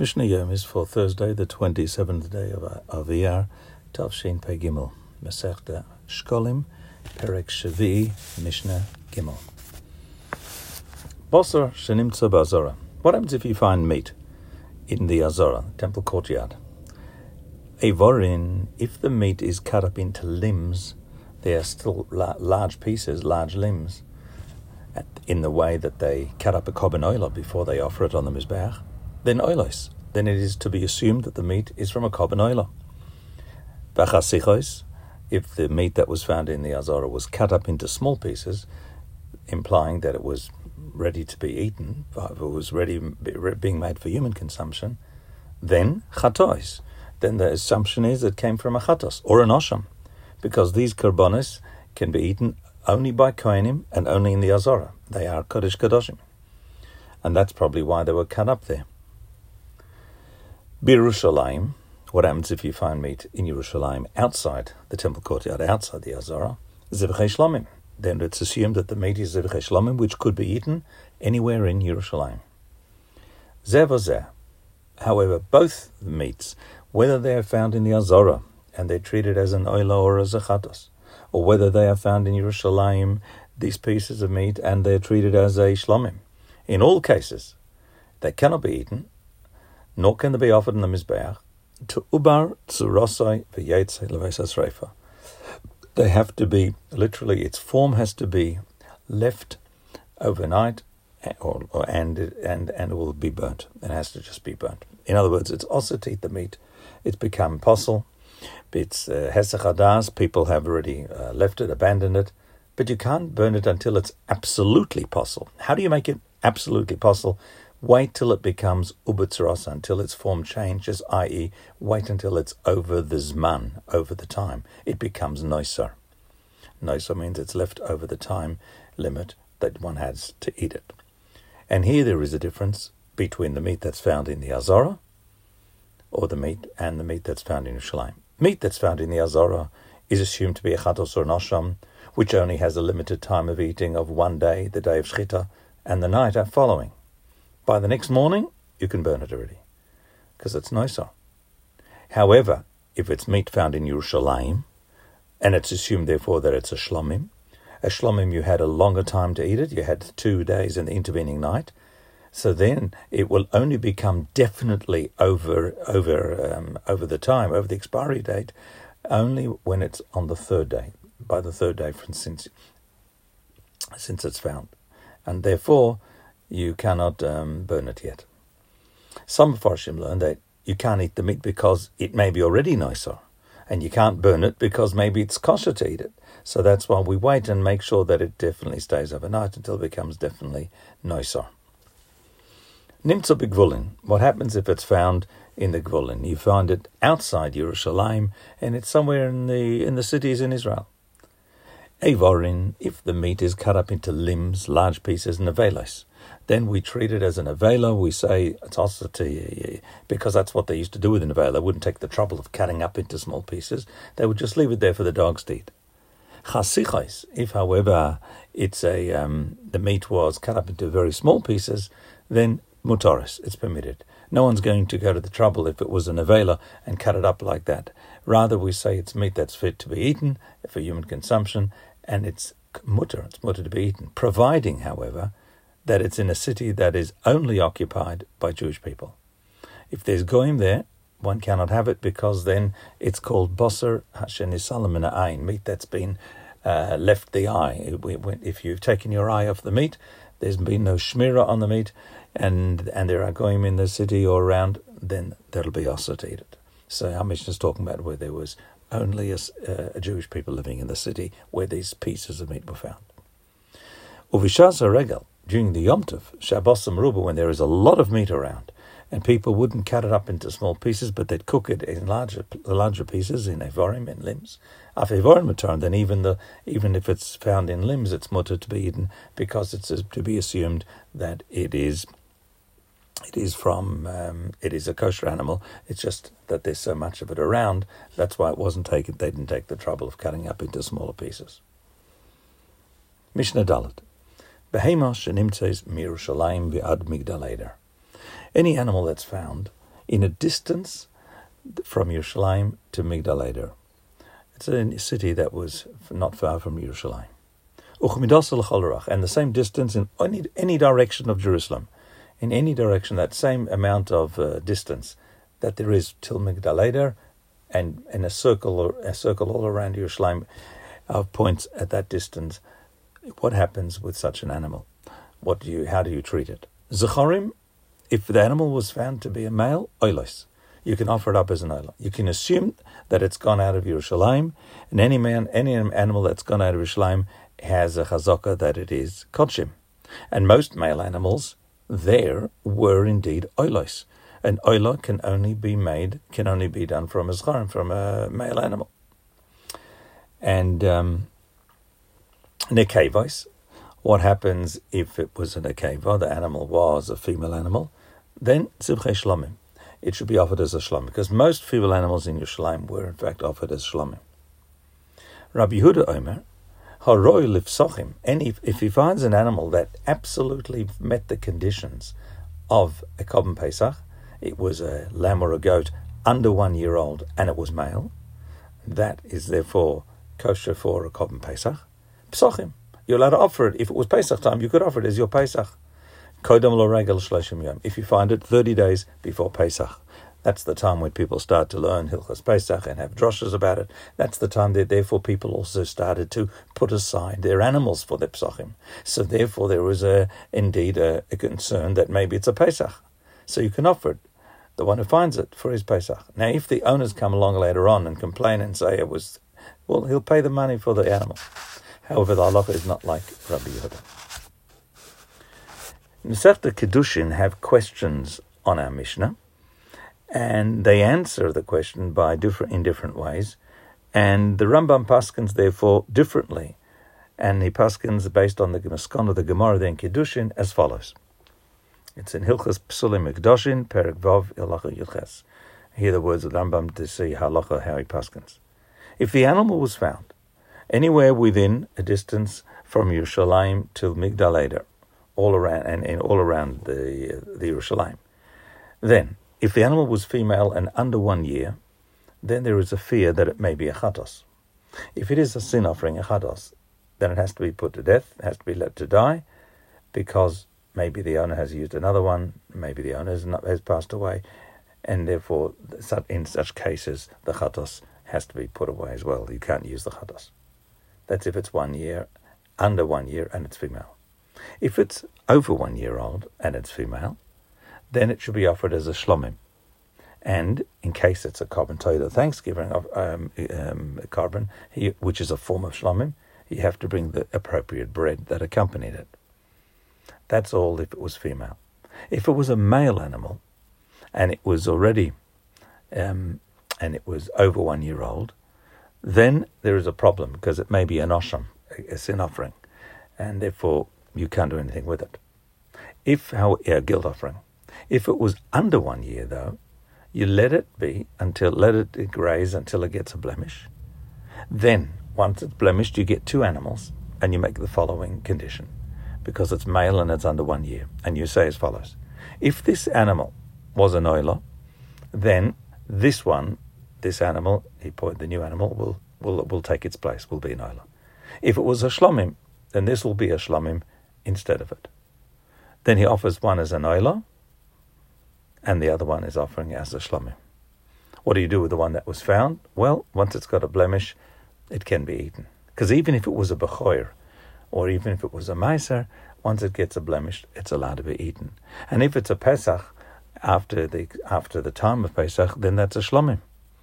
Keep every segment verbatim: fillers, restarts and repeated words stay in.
Mishnah Yom is for Thursday, the twenty-seventh day of, of Iyar, Tavshin Pei Gimel, Masechta Shkolim, Perek Shavi, Mishnah Gimel. Bosser Shenimtza B'Azora. What happens if you find meat in the Azora, temple courtyard? Evorin, if the meat is cut up into limbs, they are still la- large pieces, large limbs, at, in the way that they cut up a korban oila before they offer it on the Mizbeach, then oilos, then it is to be assumed that the meat is from a korban oila. V'chasichos, if the meat that was found in the Azora was cut up into small pieces, implying that it was ready to be eaten, if it was ready being made for human consumption, then chatos, then the assumption is it came from a chatos or an osham, because these korbanos can be eaten only by kohanim and only in the Azora. They are kodesh kadoshim, and that's probably why they were cut up there. Birushalayim, what happens if you find meat in Yerushalayim outside the temple courtyard, outside the Azora? Zivchei shlomim. Then it's assumed that the meat is zivchei shlomim, which could be eaten anywhere in Yerushalayim. Zeh v'zeh. However, both meats, whether they are found in the Azora and they're treated as an oila or as a chatos, or whether they are found in Yerushalayim, these pieces of meat, and they're treated as a shlomim, in all cases, they cannot be eaten, nor can they be offered in the Mizbeach, to ubar tzurosai v'yetzei leveis hasreifa. They have to be, literally, its form has to be left overnight, or, or and and and it will be burnt. It has to just be burnt. In other words, it's also to eat the meat. It's become possible. It's uh, hesach hadas. People have already uh, left it, abandoned it, but you can't burn it until it's absolutely possible. How do you make it absolutely possible? Wait till it becomes ubetzeros, until its form changes, that is, wait until it's over the zman, over the time. It becomes noisar. Noisar means it's left over the time limit that one has to eat it. And here there is a difference between the meat that's found in the Azora, or the meat, and the meat that's found in Yerushalayim. Meat that's found in the Azora is assumed to be a chatos or an osham, which only has a limited time of eating of one day, the day of Shchita, and the night following. By the next morning, you can burn it already, because it's noisar. However, if it's meat found in Yerushalayim, and it's assumed therefore that it's a shlomim, a shlomim you had a longer time to eat it, you had two days in the intervening night, so then it will only become definitely over over um, over the time, over the expiry date, only when it's on the third day, by the third day from since, since it's found. And therefore, you cannot um, burn it yet. Some Farshim learn that you can't eat the meat because it may be already noisar, and you can't burn it because maybe it's kosher to eat it. So that's why we wait and make sure that it definitely stays overnight until it becomes definitely noisar. Nimtza b'gvulin. What happens if it's found in the gvulin? You find it outside Yerushalayim, and it's somewhere in the in the cities in Israel. Evorin, if the meat is cut up into limbs, large pieces, nevelos, then we treat it as an avela. We say it's also to, because that's what they used to do with an avela. They wouldn't take the trouble of cutting up into small pieces. They would just leave it there for the dogs to eat. Chasichos, if however it's a um, the meat was cut up into very small pieces, then mutaris, it's permitted. No one's going to go to the trouble if it was an avela and cut it up like that. Rather, we say it's meat that's fit to be eaten for human consumption, and it's mutter, it's mutter to be eaten, providing, however, that it's in a city that is only occupied by Jewish people. If there's goyim there, one cannot have it, because then it's called bosser hashenisalam min ha'ayin, meat that's been uh, left the eye. If you've taken your eye off the meat, there's been no shmirah on the meat, and and there are goyim in the city or around, then that'll be also to eat it. So our Mishnah is talking about where there was only a, uh, a Jewish people living in the city where these pieces of meat were found. Uvishas regel, during the Yom Tov, Shabbos Meruba, when there is a lot of meat around, and people wouldn't cut it up into small pieces, but they'd cook it in larger larger pieces, in evorim, in limbs. Af evorim mutar, then even the even if it's found in limbs, it's mutar to be eaten, because it's to be assumed that it is it is from um, it is a kosher animal. It's just that there's so much of it around. That's why it wasn't taken. They didn't take the trouble of cutting up into smaller pieces. Mishnah Dalet. Behema shenimtzes miYerushalayim v'ad Migdal Eder. Any animal that's found in a distance from Yerushalayim to Migdal Eder. It's a city that was not far from Yerushalayim. And the same distance in any, any direction of Jerusalem, in any direction, that same amount of uh, distance that there is till Migdal Eder, and in a circle, or a circle all around Yerushalayim of points at that distance. What happens with such an animal? What do you? How do you treat it? Zechorim, if the animal was found to be a male, oilos, you can offer it up as an oila. You can assume that it's gone out of Yerushalayim, and any man, any animal that's gone out of Yerushalayim has a chazaka that it is kodshim. And most male animals there were indeed oilos. An oila can only be made, can only be done from a zechorim, from a male animal. And um, nekevos, what happens if it was a nekeva, the animal was a female animal, then zibchei shlomim. It should be offered as a shlomim, because most female animals in Yerushalayim were in fact offered as shlomim. Rabbi Yehuda Omer, haroi lifsochim, and if, if he finds an animal that absolutely met the conditions of a Korban Pesach, it was a lamb or a goat under one year old and it was male, that is therefore kosher for a Korban Pesach. Psochim, you're allowed to offer it. If it was Pesach time, you could offer it as your Pesach. Kodam lo regel shloshim yom. If you find it thirty days before Pesach, that's the time when people start to learn Hilchos Pesach and have droshes about it. That's the time that therefore people also started to put aside their animals for their psochim. So therefore there was a indeed a, a concern that maybe it's a Pesach. So you can offer it, the one who finds it, for his Pesach. Now if the owners come along later on and complain and say it was, well, he'll pay the money for the animal. However, the halacha is not like Rabbi Yehuda. Masechta Kedushin have questions on our Mishnah, and they answer the question by different in different ways, and the Rambam paskins therefore differently, and he paskins based on the Maskon of the Gemara then Kedushin as follows. It's in Hilchas Psulim Mikdoshin, Perek Vav, Halacha Yudches. Hear the words of the Rambam to see halacha how he paskins. If the animal was found anywhere within a distance from Yerushalayim to Migdal Eder, all around and, and all around the uh, the Yerushalayim, then if the animal was female and under one year, then there is a fear that it may be a chatos. If it is a sin offering, a chatos, then it has to be put to death, it has to be let to die, because maybe the owner has used another one, maybe the owner has, not, has passed away, and therefore in such cases the chatos has to be put away as well. You can't use the chatos. That's if it's one year, under one year, and it's female. If it's over one year old and it's female, then it should be offered as a shlomim. And in case it's a Korban Torah Thanksgiving of um, um, carbon, he, which is a form of shlomim, you have to bring the appropriate bread that accompanied it. That's all if it was female. If it was a male animal, and it was already, um, and it was over one year old, then there is a problem, because it may be an osham, a sin offering, and therefore you can't do anything with it. If, how, a guilt offering. If it was under one year, though, you let it be until, let it graze until it gets a blemish. Then, once it's blemished, you get two animals, and you make the following condition, because it's male and it's under one year. And you say as follows: if this animal was an oila, then this one, this animal, he point the new animal, will will will take its place, will be an oila. If it was a shlomim, then this will be a shlomim instead of it. Then he offers one as an oila, and the other one is offering as a shlomim. What do you do with the one that was found? Well, once it's got a blemish, it can be eaten. Because even if it was a bechoir, or even if it was a meiser, once it gets a blemish, it's allowed to be eaten. And if it's a Pesach, after the after the time of Pesach, then that's a shlomim.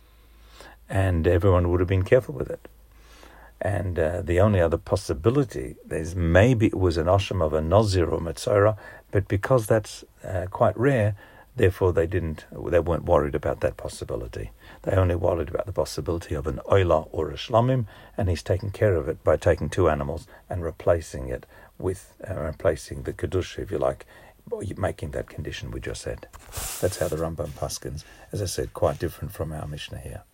And everyone would have been careful with it. And uh, the only other possibility is maybe it was an osham of a nozir or metzora, but because that's uh, quite rare, therefore they didn't, they weren't worried about that possibility. They only worried about the possibility of an oila or a shlomim, and he's taken care of it by taking two animals and replacing it with, uh, replacing the kedusha, if you like, making that condition we just said. That's how the Rambam paskins, as I said, quite different from our Mishnah here.